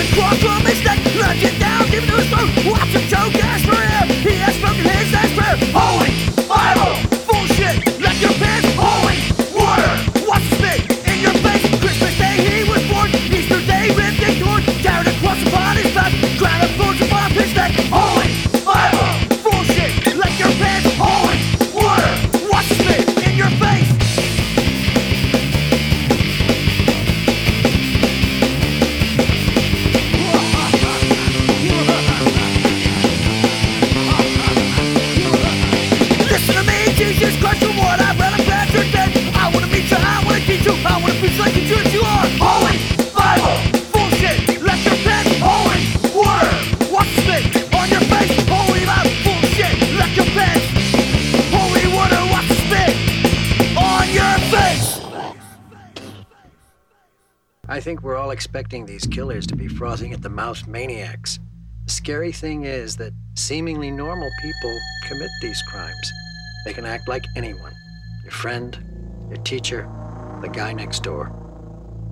Crawl from his neck, let it down, give it to his throat. Watch him choke as for him. He has spoken his last prayer. Holy Bible, bullshit, let your pants. Holy water, watch him spit in your face. Christmas Day he was born, Easter Day ripped and torn. Down across upon his back, crown of thorns above his neck. Holy Bible, bullshit, let your pants. Holy water, watch him spit in your face. Listen to me, Jesus Christ, from what I've read, I'm glad you're dead. I wanna meet you, I wanna teach you, I wanna preach like the church you are. Holy Bible, bullshit, let your pants. Holy water, watch the spit on your face. Holy Bible, bullshit, let your pants. Holy water, watch the spit on your face. I think we're all expecting these killers to be frothing at the mouth maniacs. The scary thing is that seemingly normal people commit these crimes. They can act like anyone. Your friend, your teacher, the guy next door.